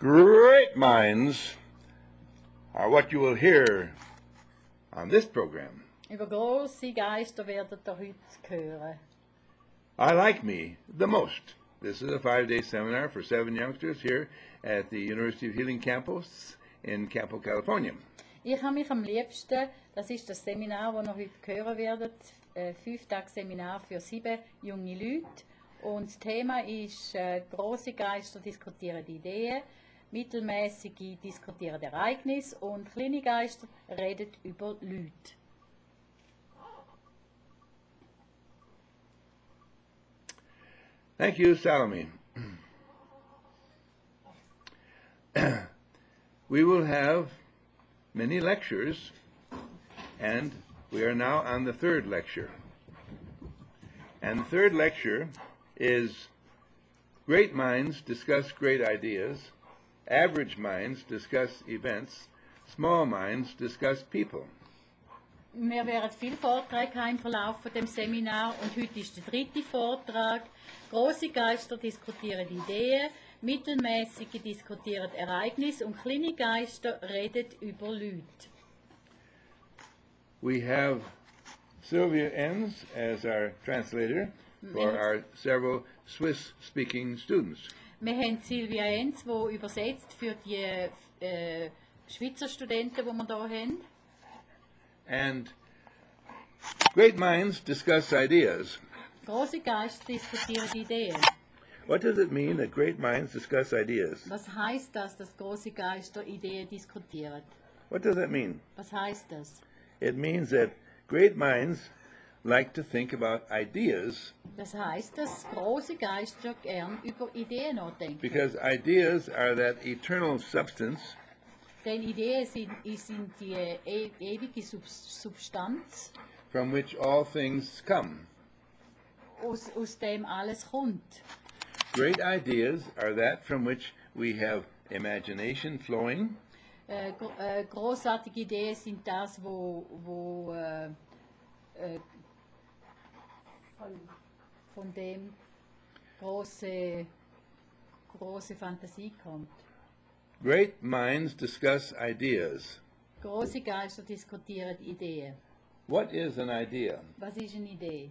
Great minds are what you will hear on this program. Über grosse Geister werdet ihr heute hören. I like me the most. This is a 5-day seminar for 7 youngsters here at the University of Healing campus in Campo, California. Ich habe mich am liebsten, das ist das Seminar, das ihr heute hören werdet, 5-Tage-Seminar für 7 junge Leute. Und das Thema ist, grosse Geister diskutieren Ideen, mittelmäßige diskutieren Ereignisse und kleine Geister reden über Leute. Thank you, Salome. We will have many lectures, and we are now on the third lecture. And the third lecture is Great Minds Discuss Great Ideas, Average Minds Discuss Events, Small Minds Discuss People. Wir werden viele Vorträge haben im Verlauf von dem Seminar und heute ist der 3. Vortrag. Grosse Geister diskutieren Ideen, mittelmäßige diskutieren Ereignisse und kleine Geister reden über Leute. We have Sylvia Enns as our translator for our several Swiss-speaking students. Wir haben Sylvia Enz, die übersetzt für die Schweizer Studenten, die wir hier haben. And great minds discuss ideas. Grosse Geister diskutieren Ideen. What does it mean that great minds discuss ideas? Was heißt das, dass grosse Geister Ideen diskutieren? What does that mean? Was heißt das? It means that great minds like to think about ideas Das heißt, dass grosse Geister gern über Ideen nachdenken. because ideas are that eternal substance Denn Ideen sind die ewige Substanz, from which all things come. aus dem alles kommt. Great ideas are that from which we have imagination flowing, Großartige Ideen sind das, von dem große Fantasie kommt. Great minds discuss ideas. Große Geister diskutieren Ideen. What is an idea? Was ist eine Idee?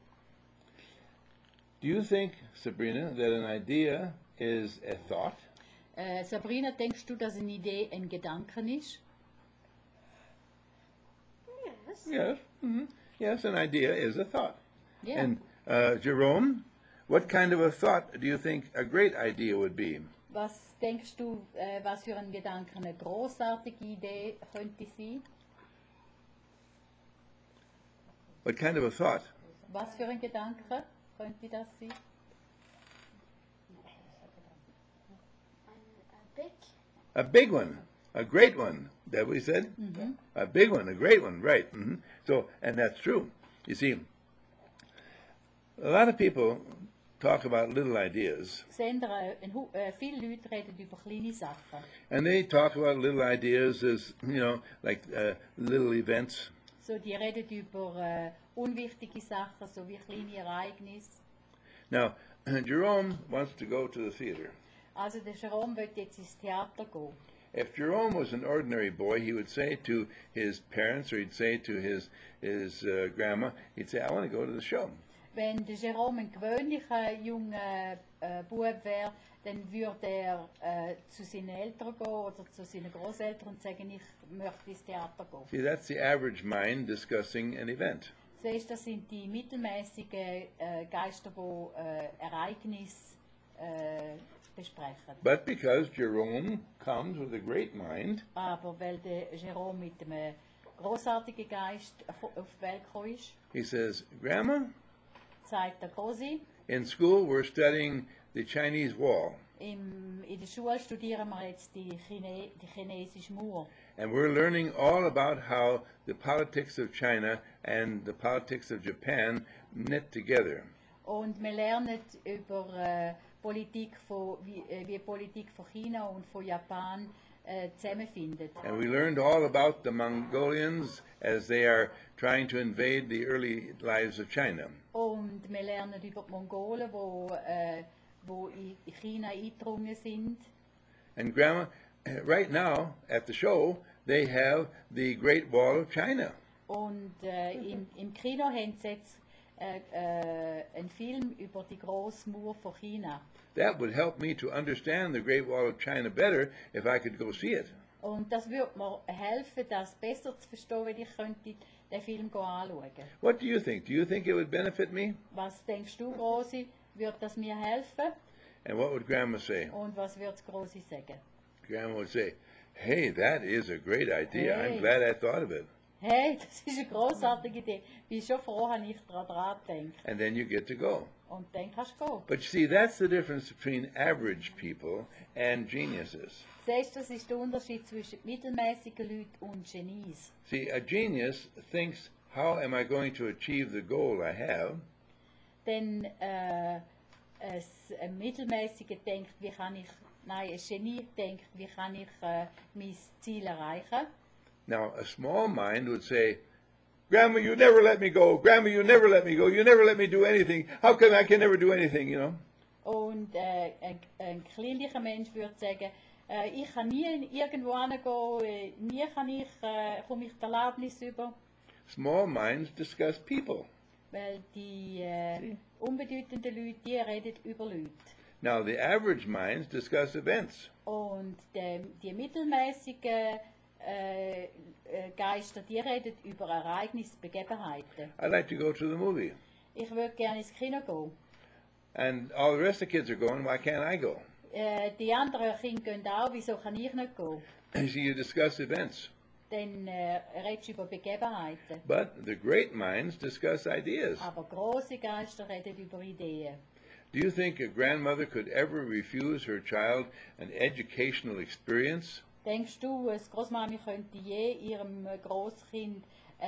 Do you think, Sabrina, that an idea is a thought? Sabrina, denkst du, dass eine Idee ein Gedanken ist? Yes. Yes. Yes, an idea is a thought. Ja. And Jerome, what kind of a thought do you think a great idea would be? Was denkst du, was für ein Gedanke eine großartige Idee könnte sein? What kind of a thought? Was für ein Gedanke könnte das sein? A big. A big one, a great one. That what he said? A big one, a great one, right? So, and that's true. You see, a lot of people talk about little ideas, Viele Leute reden über kleine Sachen. and they talk about little ideas as like little events. So, die reden über unwichtige Sachen, so wie kleine Ereignisse. Now, Jerome wants to go to the theater. Also der Jerome will jetzt ins Theater gehen. If Jerome was an ordinary boy, he would say to his parents, or he'd say to his grandma, he'd say, "I want to go to the show." Wenn der Jerome ein gewöhnlicher junger Bub wäre, dann würde er zu seinen Eltern gehen oder zu seinen Großeltern und sagen, ich möchte ins Theater gehen. See, that's the average mind discussing an event. Siehst, das sind die mittelmäßigen Geister, die Ereignisse besprechen. But because Jerome comes with a great mind, Aber weil der Jerome mit einem großartigen Geist auf die Welt gekommen ist, he says, "Grandma, sagt der Grosi, in school we're studying the Chinese wall, in der Schule studieren wir jetzt die chinesische Mauer. and we're learning all about how the politics of China and the politics of Japan knit together. Und wir lernen über wie die Politik von China und von Japan zusammenfindet. And we learned all about the Mongolians as they are trying to invade the early lives of China. Und wir lernen über die Mongolen, wo in China eingedrungen sind. And Grandma, right now at the show, they have the Great Wall of China. Und im Kino haben sie jetzt einen Film über die grosse Mauer von China. That would help me to understand the Great Wall of China better if I could go see it. Und das würde mir helfen, das besser zu verstehen, wenn ich könnte den Film anschauen. What do you think? Do you think it would benefit me? Was denkst du, Rosi, würde das mir helfen? And what would Grandma say? Und was würde Rosi sagen? Grandma would say, hey, that is a great idea. I'm Hey. glad I thought of it. Hey, das ist eine grossartige Idee. Bin schon froh, habe ich daran gedacht. And then you get to go. Und dann kannst du gehen. But you see, that's the difference between average people and geniuses. Siehst du, das ist der Unterschied zwischen mittelmäßigen Leuten und Genies. See, a genius thinks, how am I going to achieve the goal I have? Denn ein Mittelmäßiger denkt, ein Genie denkt, wie kann ich mein Ziel erreichen? Now, a small mind would say, Grandma, you never let me go. Grandma, you never let me go. You never let me do anything. How come I can never do anything, you know? Und ein kleinlicher Mensch würde sagen, ich kann nie irgendwo hingehen, nie komme ich die Erlaubnis über, Small minds discuss people. weil die unbedeutenden Leute, die reden über Leute. Now, the average minds discuss events. Und die mittelmäßigen Geister, die reden über Ereignisse, Begebenheiten. I'd like to go to the movie. Ich würde gerne ins Kino gehen. And all the rest of the kids are going. Why can't I go? Die anderen Kinder gehen auch, wieso kann ich nicht gehen? You see, you discuss events. Dann redest du über Begebenheiten. But the great minds discuss ideas. Aber große Geister reden über Ideen. Do you think a grandmother could ever refuse her child an educational experience? Denkst du, eine Großmami könnte je ihrem Großkind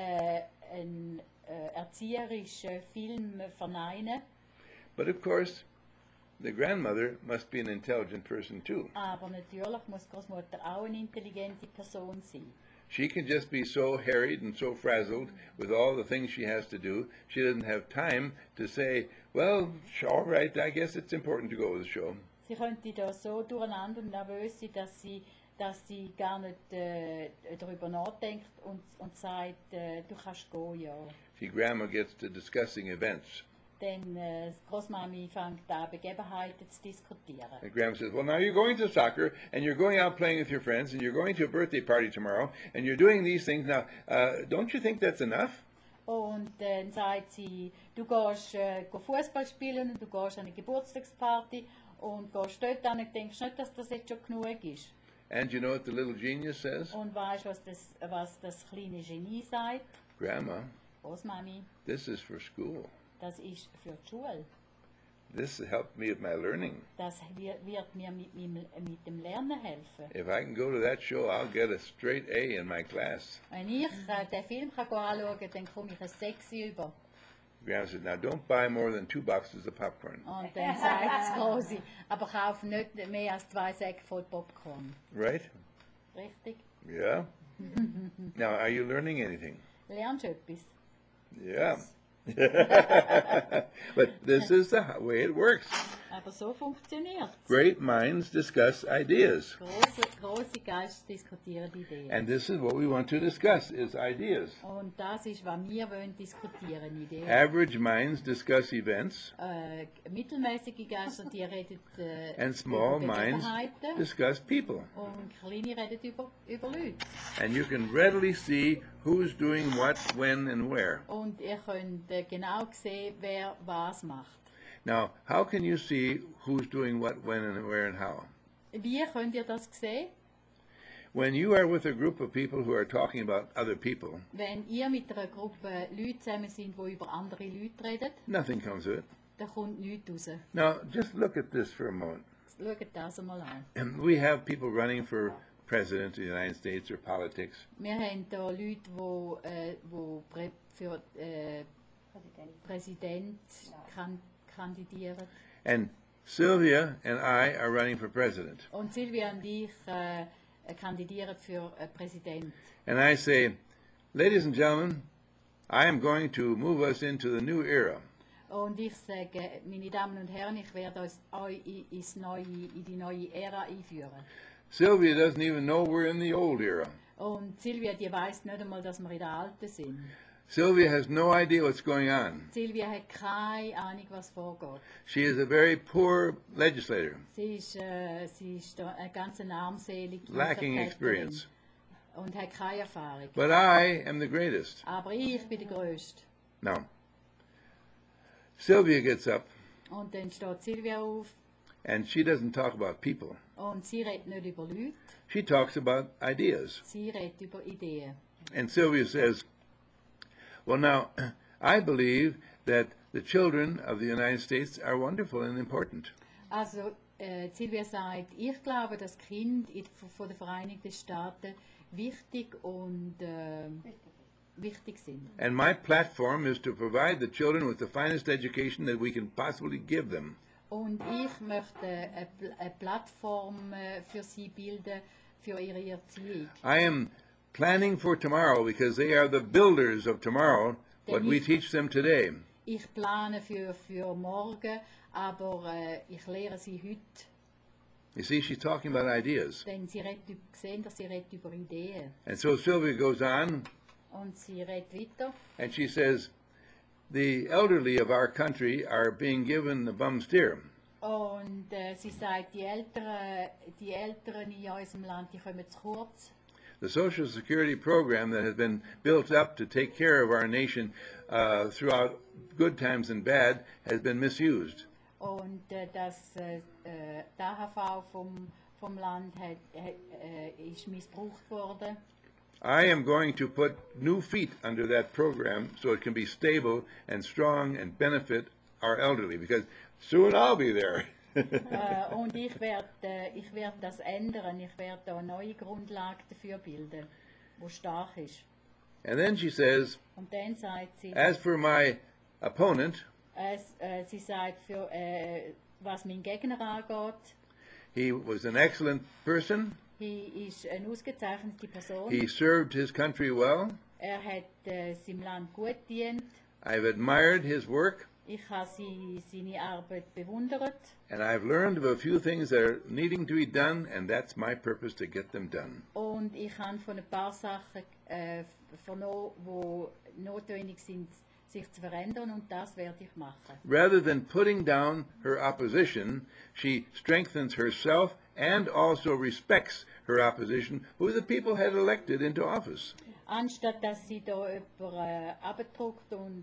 einen erzieherischen Film verneinen? But of course, the grandmother must be an intelligent person too. Aber natürlich muss die Großmutter auch eine intelligente Person sein. She can just be so harried and so frazzled with all the things she has to do, she doesn't have time to say, well, all right, I guess it's important to go to the show. Sie könnte da so durcheinander und nervös sein, dass sie gar nicht darüber nachdenkt und sagt, du kannst gehen, ja. See, grandma gets to discussing events. Dann die Großmami fängt an, Begebenheiten zu diskutieren. And grandma says, well, now you're going to soccer, and you're going out playing with your friends, and you're going to a birthday party tomorrow, and you're doing these things. Now, don't you think that's enough? Und dann sagt sie, du gehst Fußball spielen und du gehst an eine Geburtstagsparty und gehst dort an und denkst nicht, dass das jetzt schon genug ist. And you know what the little genius says? Und weißt du, was das kleine Genie sagt? Grandma, Großmami, this is for school. das ist für die Schule. This helped me with my learning. Das wird mir mit dem Lernen helfen. If I can go to that show, I'll get a straight A in my class. Wenn ich den Film anschauen kann, dann komme ich ein 6 über. Grandma said, now don't buy more than 2 boxes of popcorn. Und dann sagt Rosi, aber kauf nicht mehr als 2 Säcke voll Popcorn. Right? Richtig? Yeah? Now, are you learning anything? Lernst du etwas? Yeah. But this is the way it works. Aber so funktioniert es. Great minds discuss ideas. Große Geister diskutieren Ideen. And this is what we want to discuss, is ideas. Und das ist, was wir wollen diskutieren, Ideen. Average minds discuss events, Mittelmäßige Geister, die reden and small über minds Begebenheiten discuss people. und kleine reden über Leute. And you can readily see who's doing what, when, and where. Und ihr könnt genau sehen, wer was macht. Now, how can you see who's doing what, when, and where, and how? Wie könnt ihr das sehen? When you are with a group of people who are talking about other people, Wenn ihr mit einer Gruppe Leute zusammen sind, die über andere Leute reden, nothing comes of it. da kommt nichts raus. Now, just look at this for a moment. Schaut das einmal an. We have people running for president of the United States or politics. Wir haben hier Leute, die für Präsident kandidieren. And Sylvia and I are running for president. Und Silvia und ich kandidieren für Präsident. And I say, ladies and gentlemen, I am going to move us into the new era. Und ich sage, meine Damen und Herren, ich werde euch in die neue Ära einführen. Sylvia doesn't even know we're in the old era. Und Silvia, die weiß nicht einmal, dass wir in der Alten sind. Sylvia has no idea what's going on. Silvia hat keine Ahnung, was vorgeht. She is a very poor legislator, Sie ist eine ganz armselige lacking Vertreterin experience. und hat keine Erfahrung. But I am the greatest. Aber ich bin der Größte. Now, Sylvia gets up, Und dann steht Silvia auf and she doesn't talk about people. und sie redet nicht über Leute, She talks about ideas. sie redet über Ideen. And Sylvia says, well, now, I believe that the children of the United States are wonderful and important. Also Silvia sagt, ich glaube, dass Kinder von den Vereinigten Staaten wichtig und wichtig sind. And my platform is to provide the children with the finest education that we can possibly give them. Und ich möchte eine Plattform für sie bilden, für ihre Erziehung. I am planning for tomorrow because they are the builders of tomorrow, what we teach them today. Ich plane für morgen, aber ich lehre sie heute. You see, she's talking about ideas. Denn sie sehen, dass sie redet über Ideen. And so Sylvia goes on Und sie redet weiter. and she says, the elderly of our country are being given the bum steer. Und sie sagt, die Älteren in unserem Land, die kommen zu kurz. The Social Security program that has been built up to take care of our nation throughout good times and bad has been misused. Und das die AHV vom Land ist missbraucht worden. I am going to put new feet under that program so it can be stable and strong and benefit our elderly, because soon I'll be there. Und ich werd das ändern. Ich werde da eine neue Grundlage dafür bilden, wo stark ist. And then she says, Und dann sagt sie, as for my opponent, sie sagt, für, was mein Gegner angeht, he was an excellent person. er ist eine ausgezeichnete Person. He served his country well. Er hat seinem Land gut gedient. I've admired his work, Ich habe seine Arbeit bewundert. and I've learned of a few things that are needing to be done, and that's my purpose, to get them done. Und ich habe von ein paar Sachen vernommen, die notwendig sind, sich zu verändern, und das werde ich machen. Rather than putting down her opposition, she strengthens herself and also respects her opposition, who the people had elected into office. Anstatt dass sie da jemanden abdruckt und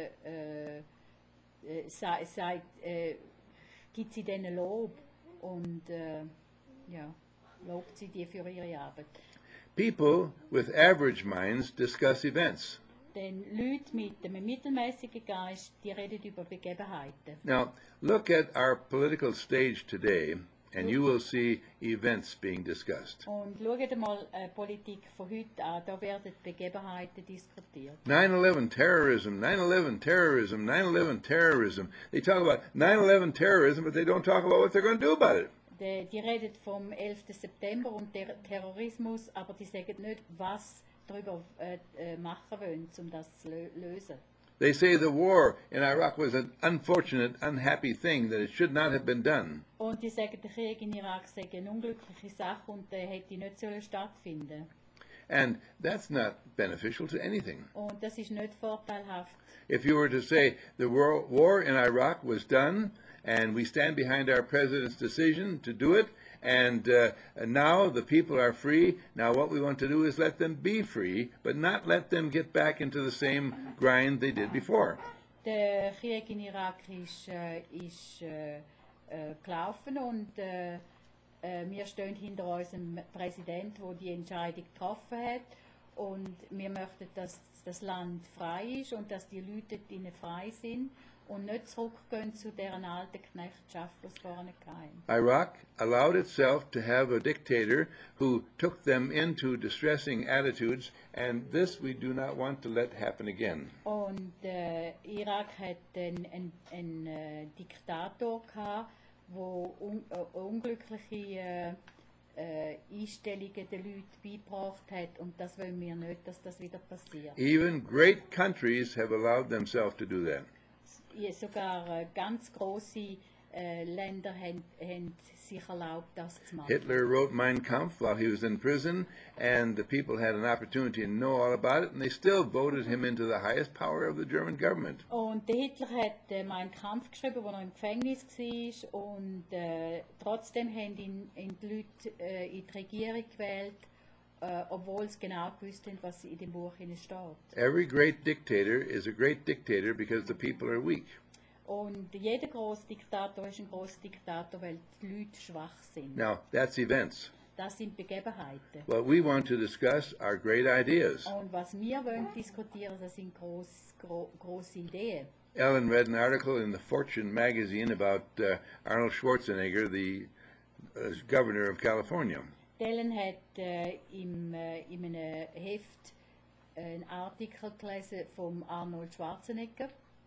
gibt sie denen Lob und ja, lobt sie die für ihre Arbeit. People with average minds discuss events. Denn Leute mit einem mittelmäßigen Geist, die reden über Begebenheiten. Now, look at our political stage today, and you will see events being discussed. Und schaut mal Politik von heute an, da werden Begebenheiten diskutiert. 9/11 terrorism, 9/11 terrorism, 9/11 terrorism. They talk about 9/11 terrorism, but they don't talk about what they're going to do about it. Die reden vom 11. September und Terrorismus, aber die sagen nicht, was darüber machen wollen, um das zu lösen. They say the war in Iraq was an unfortunate, unhappy thing, that it should not have been done. Und die sagen, der Krieg in Irak sei eine unglückliche Sache und hätte nicht sollen stattfinden. And that's not beneficial to anything. Und das ist nicht vorteilhaft. If you were to say the war in Iraq was done, and we stand behind our president's decision to do it, and now the people are free. Now what we want to do is let them be free, but not let them get back into the same grind they did before. Der Krieg in Irak ist gelaufen und wir stehen hinter unserem Präsident, der die Entscheidung getroffen hat. Und wir möchten, dass das Land frei ist und dass die Leute drinnen frei sind und nicht zurückgehen zu deren alten Knechtschaft, was vorne kam. Iraq allowed itself to have a dictator who took them into distressing attitudes, and this we do not want to let happen again. Und Irak hat einen Diktator gehabt, der unglückliche Einstellungen den Leuten beigebracht hat, und das wollen wir nicht, dass das wieder passiert. Even great countries have allowed themselves to do that. Sogar ganz große Länder haben sich erlaubt, das zu machen. Hitler wrote Mein Kampf while he was in prison, and the people had an opportunity to know all about it, and they still voted him into the highest power of the German government. Und der Hitler hat Mein Kampf geschrieben, als er im Gefängnis war, und trotzdem haben ihn die Leute in die Regierung gewählt, obwohl sie genau gewusst haben, was in dem Buch steht. Every great dictator is a great dictator because the people are weak. Und jeder große Diktator ist ein großer Diktator, weil die Leute schwach sind. Now, that's events. Das sind Begebenheiten. What we want to discuss are great ideas. Und was wir wollen diskutieren, das sind große Ideen. Ellen read an article in the Fortune magazine about Arnold Schwarzenegger, the governor of California. Ellen hat in einem Heft einen Artikel gelesen von Arnold Schwarzenegger.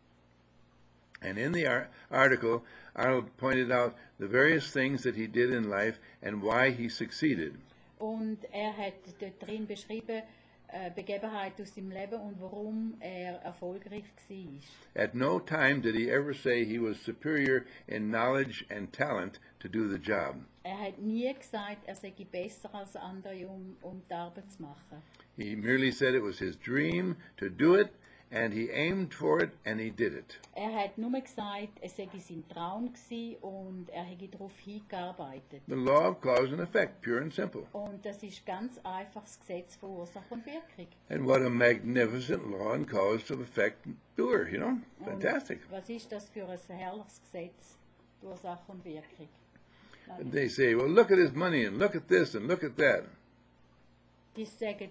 And in the article, Arnold pointed out the various things that he did in life and why he succeeded. Und hat dort drin beschrieben, Begebenheiten aus seinem Leben und warum erfolgreich war. At no time did he ever say he was superior in knowledge and talent to do the job. Hat nie gesagt, sei besser als andere, um die Arbeit zu machen. He merely said it was his dream to do it, and he aimed for it, and he did it. Hat nur gesagt, es sei sein Traum gewesen und hätte darauf hingearbeitet. The law of cause and effect, pure and simple. Und das ist ganz einfach das Gesetz von Ursache und Wirkung. And what a magnificent law and cause of effect doer, you know? Fantastic. Und was ist das für ein herrliches Gesetz, Ursache und Wirkung? And they say, well, look at his money, and look at this, and look at that. Die sagen,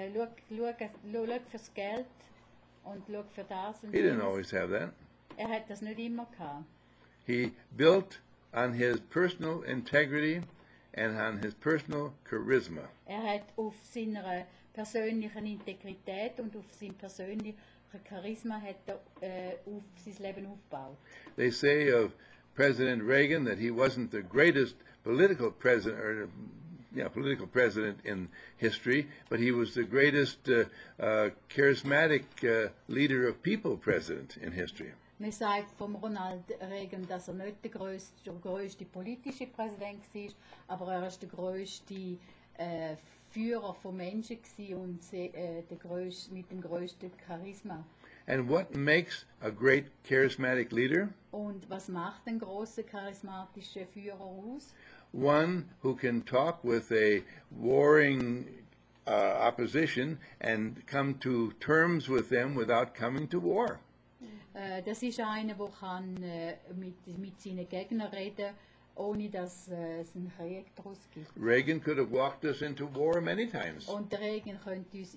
schau fürs Geld und schau für das und He didn't jenes. always have that. Hat das nicht immer gehabt. He built on his personal integrity and on his personal charisma. Hat auf seiner persönlichen Integrität und auf seinem persönlichen Charisma hat auf sein Leben aufgebaut. They say of President Reagan that he wasn't the greatest political president, political president in history, but he was the greatest charismatic leader of people president in history. Man sagt vom Ronald Reagan, dass nicht der größte politische Präsident war, aber er war der größte Führer von Menschen und mit dem größten Charisma. And what makes a great charismatic leader? Und was macht einen großen charismatischen Führer aus? One who can talk with a warring opposition and come to terms with them without coming to war. Das ist einer, der kann mit seinen Gegnern reden, ohne dass es einen Krieg daraus gibt. Reagan could have walked us into war many times. Und der Reagan hätte uns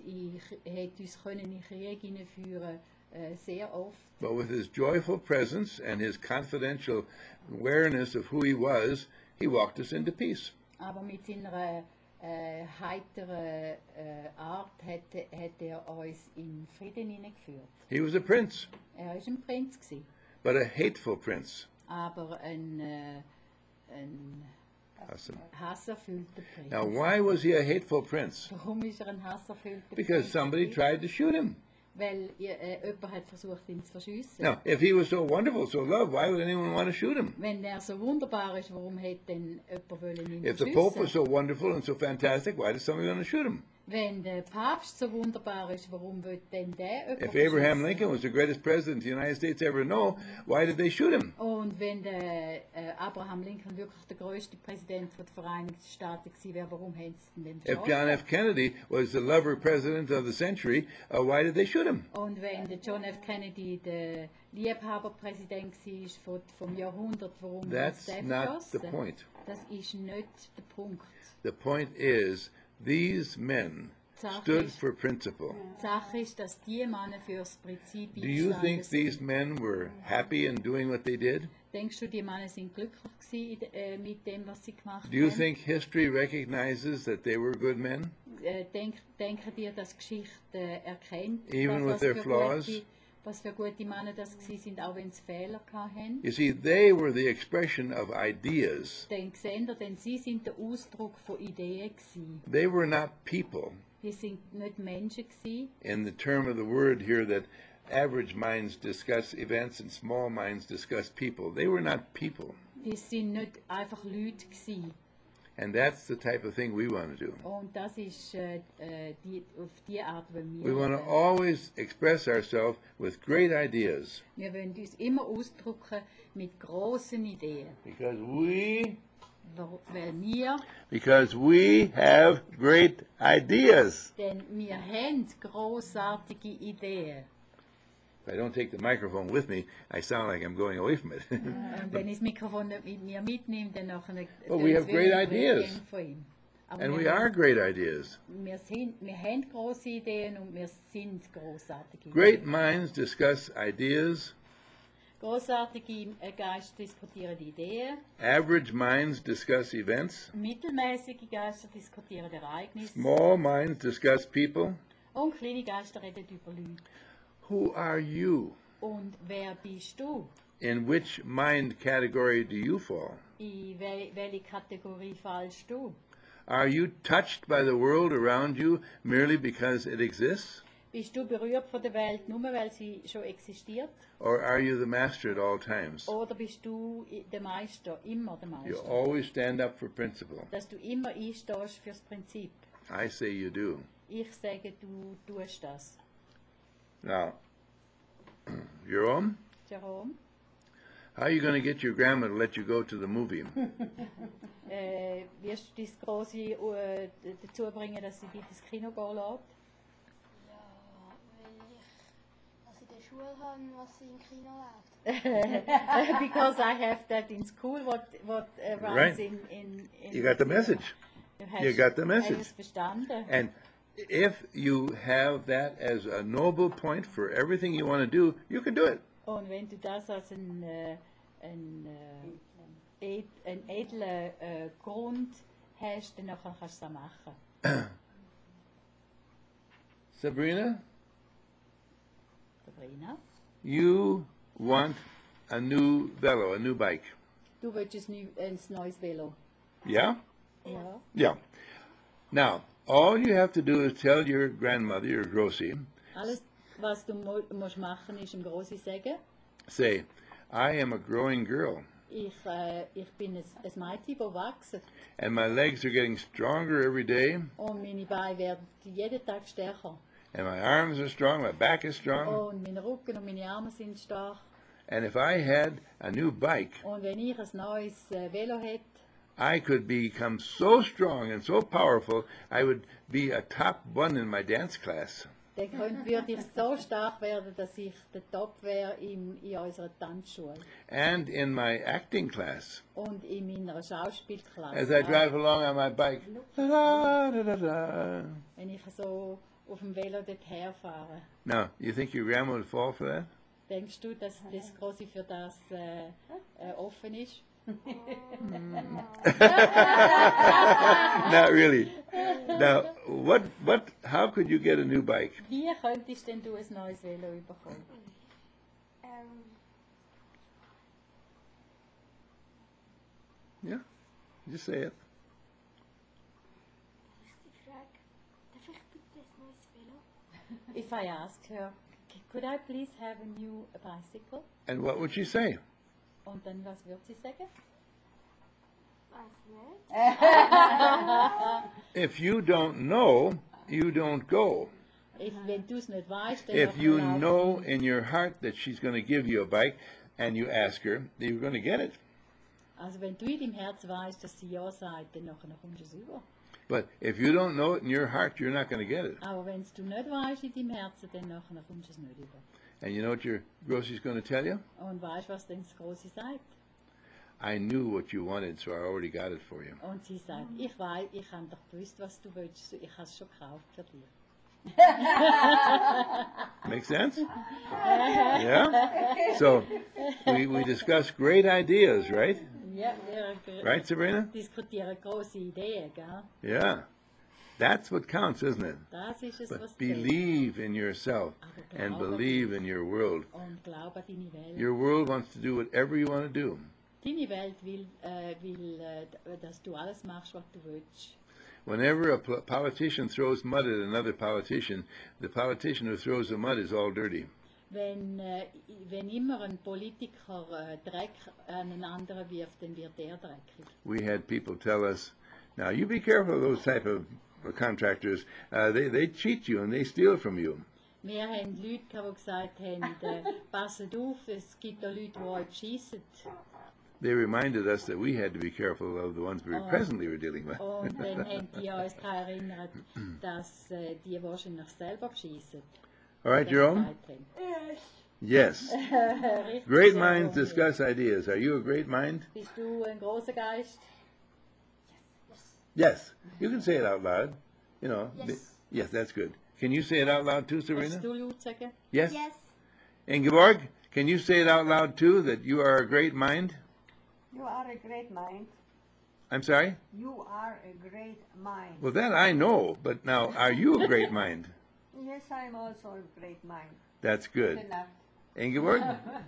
in Krieg hineinführen, sehr oft. But with his joyful presence and his confidential awareness of who he was, he walked us into peace. Aber mit seiner heiteren Art hat uns in Frieden hineingeführt. He was a prince, Er war ein Prinz gewesen, but a hateful prince. aber ein Awesome. hasserfüllter Prinz. Now, why was he a hateful prince? Warum ist er ein hasserfüllter Because Prinz? somebody tried to shoot him. Weil jemand hat versucht, ihn zu verschiessen. Now, if he was so wonderful, so loved, why would anyone want to shoot him? Wenn er so wunderbar ist, warum hätte denn jemand wollen ihn If the Pope was verschiessen? so wonderful and so fantastic, why did somebody want to shoot him? Wenn der Papst so wunderbar ist, warum will denn der jemand If Abraham verschiessen? Lincoln was the greatest president the United States ever know, why did they shoot him? Und wenn der Abraham Lincoln wirklich der größte Präsident der Vereinigten Staaten gewesen wäre, warum hätten sie ihn denn If verschossen? John F. Kennedy was the lover president of the century, why did they shoot him? Und wenn der John F. Kennedy der Liebhaberpräsident war vom Jahrhundert, warum haben That's sie den not the verschossen? point. Das ist nicht der Punkt. The point is, these men stood for principle. Die Sache ist, dass die Männer für das Prinzip Do you eingestanden think these sind. men were happy in doing what they did? Denkst du, die Männer sind glücklich gewesen, mit dem, was sie gemacht Do you haben? think history recognizes that they were good men? Denken dir, dass die Geschichte erkennt, Even with was their für flaws? was für gute Männer das gewesen sind, auch wenn sie Fehler hatten? You see, they were the expression of ideas. Dann sehen ihr, denn sie sind der Ausdruck von Ideen gewesen. They were not people. Die sind nicht Menschen gewesen. In the term of the word here that average minds discuss events and small minds discuss people. They were not people. Das sind nicht einfach Leute gewesen. And that's the type of thing we want to do. Und das ist auf die Art, wie We wir want to leben. always express ourselves with great ideas Wir wollen uns immer ausdrücken mit großen Ideen. because we have great ideas. Denn wir haben großartige Ideen. If I don't take the microphone with me, I sound like I'm going away from it. Und wenn ich das Mikrofon nicht mit mir mitnehme, dann nachher But we have great ideas. von ihm. Aber And wir, we are great ideas. wir haben große Ideen und wir sind großartige Great Ideen. minds discuss ideas. Großartige Geister diskutieren Ideen. Average minds discuss events. Mittelmäßige Geister diskutieren Ereignisse. Small minds discuss people. Und kleine Geister reden über Leute. Who are you? Und wer bist du? In which mind category do you fall? In welche Kategorie fallst du? Are you touched by the world around you merely because it exists? Bist du berührt von der Welt nur, weil sie schon existiert? Or are you the master at all times? Oder bist du der Meister, immer der You Meister? always stand up for principle. Dass du immer einstehst fürs Prinzip. I say you do. Ich sage, du tust das. Now, Jerome, Jerome, how are you going to get your grandma to let you go to the movie? wirst du dein Grosse dazu bringen, dass sie dich ins Kino gehen lässt? Ja, weil ich in der Schule habe, was im Kino läuft. Because I have that in school, what Right. runs in You got the message. You got the message. Hast du es verstanden? And if you have that as a noble point for everything you want to do, you can do it. Und wenn du das als ein edler Grund hast, dann nachher kannst du es auch machen. Sabrina, Sabrina, you want a new velo, a new bike. du willst ein neues Velo. Yeah? Ja. Yeah. Now, all you have to do is tell your grandmother, your Grossi, Alles, was du musst machen, ist im Grossi sagen, say, I am a growing girl, ich bin ein Mädchen, das wächst. and my legs are getting stronger every day, Und meine Beine werden jeden Tag stärker. and my arms are strong, my back is strong, Und mein Rücken und meine Arme sind stark. and if I had a new bike, Und wenn ich ein neues Velo hätte, I could become so strong and so powerful, I would be a top one in my dance class. dann würde ich so stark werden, dass ich der Top wäre in unserer Tanzschule And in my acting class, und in meiner Schauspielklasse. as I drive along on my bike, da, da, da, da. Wenn ich so auf dem Velo dorthin fahre. Now, you think your grandma would fall for that? Denkst du, dass das Grosse für das offen ist? Not really. Now, how could you get a new bike? Wie könntest denn du ein neues Velo bekommen? Yeah, just say it. Die Frage, darf ich bitte ein neues Velo? If I ask her, could I please have a new bicycle? And what would she say? Und dann, was wird sie sagen? Weiß nicht. If you don't know, you don't go. Wenn du es nicht weißt, dann If nachher you laufst know du. in your heart that she's going to give you a bike and you ask her, you're going to get it. Also wenn du in deinem Herz weißt, dass sie ja sagt, dann nachher kommst du es über. But if you don't know it in your heart, you're not going to get it. Aber wenn du nicht weißt in deinem Herzen, dann nachher kommst du es nicht über. And you know what your grocery's going to tell you? Und weißt, was denn das Grosse sagt? I knew what you wanted, so I already got it for you. Und sie sagt, ich weiß, ich habe doch gewusst, was du willst, ich habe es schon gekauft für dich. Make sense? Yeah? So, we discuss great ideas, right? Ja, wir Right, Sabrina? diskutieren grosse Ideen, gell? Yeah. That's what counts, isn't it? Das ist es, was But zählt. believe in yourself and believe in your world. Und glaube an deine Welt. Your world wants to do whatever you want to do. Deine Welt will, dass du alles machst, was du willst. Whenever a politician throws mud at another politician, the politician who throws the mud is all dirty. wenn immer ein Politiker Dreck an einen anderen wirft, dann wird er dreckig. We had people tell us, now you be careful of those type of contractors. They cheat you and they steal from you. Wir haben Leute, die gesagt haben, passet auf, es gibt auch Leute, die euch beschissen. They reminded us that we had to be careful of the ones we presently were dealing with. Und dann haben die uns daran erinnert, dass die wahrscheinlich selber beschissen. All right, Jerome? Yes. Richtig Great so, minds Romeo. discuss ideas. Are you a great mind? Bist du ein großer Geist? Yes. You can say it out loud. You know. Yes. Yes, that's good. Can you say it out loud too, Kannst Serena? du laut sagen? Yes. Yes. Ingeborg, can you say it out loud too, that you are a great mind? You are a great mind. I'm sorry? You are a great mind. Well, that I know, but now, are you a great mind? Yes, I'm also a great mind. That's good. Enough. Ingeborg?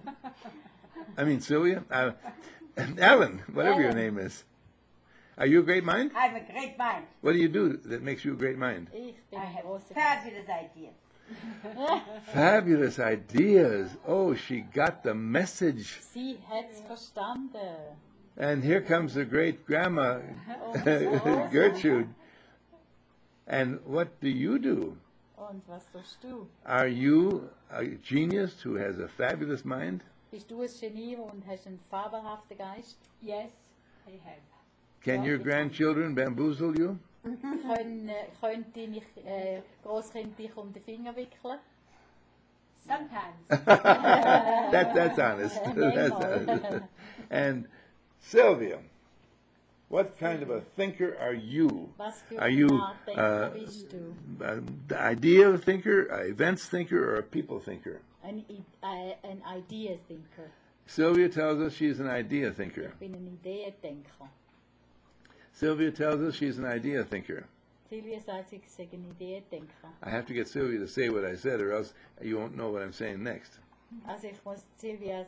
I mean, Sylvia? Alan, whatever your Alan. name is. Are you a great mind? I have a great mind. What do you do that makes you a great mind? Ich bin I ein have großer Geist. fabulous ideas. Fabulous ideas. Oh, she got the message. Sie hat's verstanden. And here comes the great grandma, Oh, Gertrude. And what do you do? Und was tust du? Are you a genius who has a fabulous mind? Bist du ein Genie und hast einen fabelhaften Geist? Yes, I have. Can your grandchildren bamboozle you? Können deine Großkinder dich um den Finger wickeln? Sometimes. That's honest. That's honest. And Sylvia, what kind of a thinker are you? Was für Are ein you Nachdenker bist du? the idea thinker, an events thinker, or a people thinker? Ein Idea Thinker. Sylvia tells us she's an idea thinker. Ich bin ein Ideendenker. Sylvia tells us she's an idea thinker. Silvia sagt, ich sei ein Ideendenker. I have to get Sylvia to say what I said, or else you won't know what I'm saying next. Also ich muss Silvia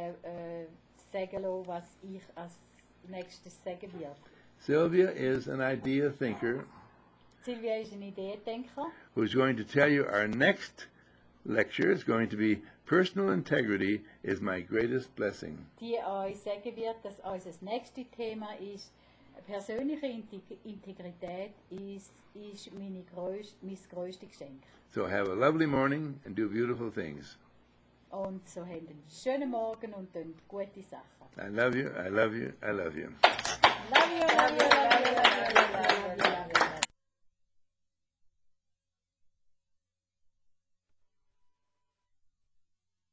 sagen lassen, was ich als nächstes sagen werde. Sylvia is an idea thinker Silvia ist ein Ideendenker. who's going to tell you our next lecture is going to be Personal Integrity is My Greatest Blessing. Die euch sagen wird, dass unser nächstes Thema ist, persönliche Integrität ist mein grösstes Geschenk. So have a lovely morning and do beautiful things. Und so haben einen schönen Morgen und tun gute Sachen. I love you, I love you, I love you. Love you, love you, love you, love you, love you, love you.